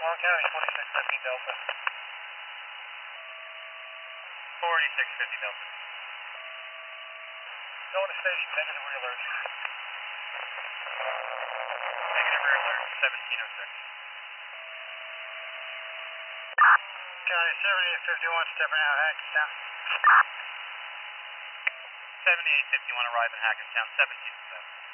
County, 4650 Delta. 4650 Delta. Going to station, negative rear alert. Negative rear alert, 1706. County 7851, stepping out, Hackettstown. 7851, arrive in Hackettstown, 1707.